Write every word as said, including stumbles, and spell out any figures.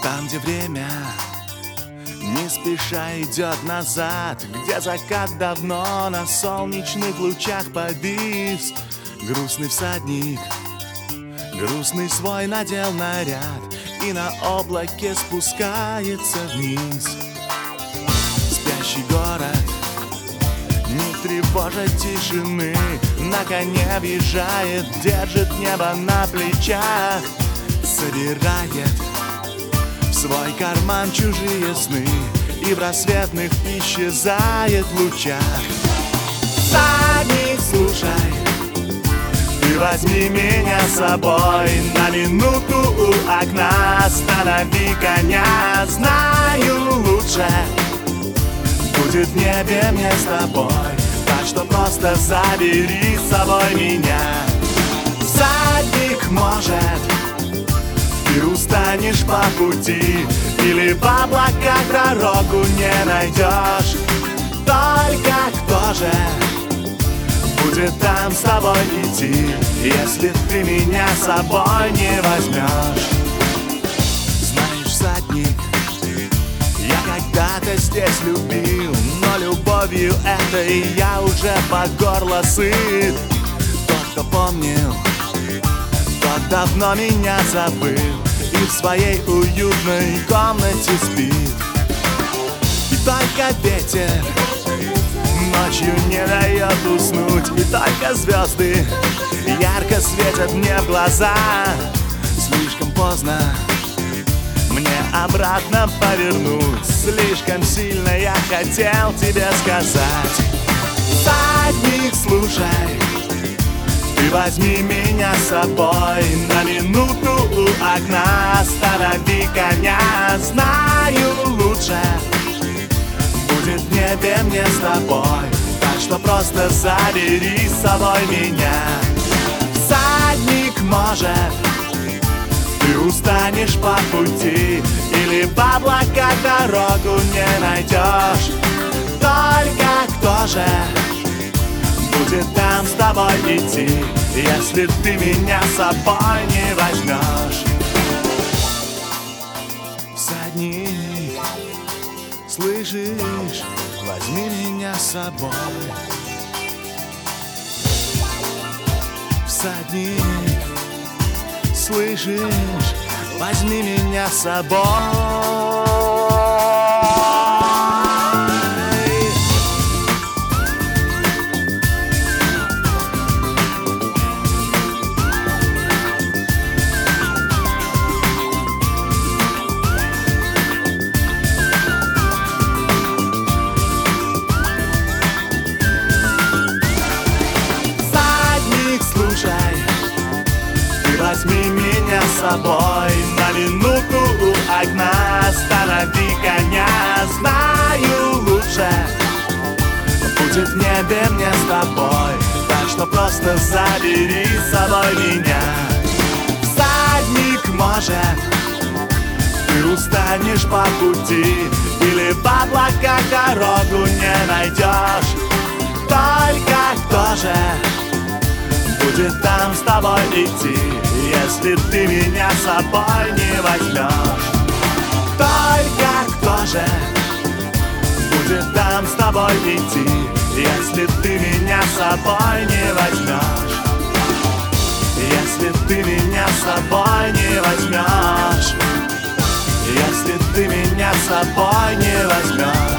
Там, где время не спеша идет назад, где закат давно на солнечных лучах повис. Грустный всадник, грустный свой надел наряд и на облаке спускается вниз. Спящий город не тревожит тишины, на коне въезжает, держит небо на плечах, собирает в свой карман чужие сны и в рассветных исчезает в лучах. Всадник, слушай, ты возьми меня с собой на минуту у окна, останови коня, знаю лучше будет в небе мне с тобой, так что просто забери с собой меня. Всадник, может, ты устанешь по пути или в облаках дорогу не найдешь. Только кто же будет там с тобой идти, если ты меня с собой не возьмешь? Знаешь, всадник, я когда-то здесь любил, но любовью этой я уже по горло сыт. Тот, кто помнил, тот давно меня забыл и в своей уютной комнате спит. И только ветер ночью не дает уснуть, и только звезды ярко светят мне в глаза. Слишком поздно мне обратно повернуть, слишком сильно я хотел тебе сказать. Всадник, слушай, ты возьми меня с собой на минуту у окна, останови коня, знаю лучше будет в небе мне с тобой, так что просто забери с собой меня. Всадник, может, ты устанешь по пути или в облаках дорогу не найдешь. Только кто же будет там с тобой идти, если ты меня с собой не возьмешь? Всадник, слышишь, возьми меня с собой. Всадник, слышишь, возьми меня с собой. Возьми меня с собой на минуту у окна, останови коня, знаю лучше будет в небе мне с тобой, так что просто забери с собой меня. Всадник, может, ты устанешь по пути или в облаках дорогу не найдешь. Только кто же будет там с тобой идти, если ты меня с собой не возьмешь? Только кто же будет там с тобой идти, если ты меня с собой не возьмешь? Если ты меня с собой не возьмешь, если ты меня с собой не возьмешь.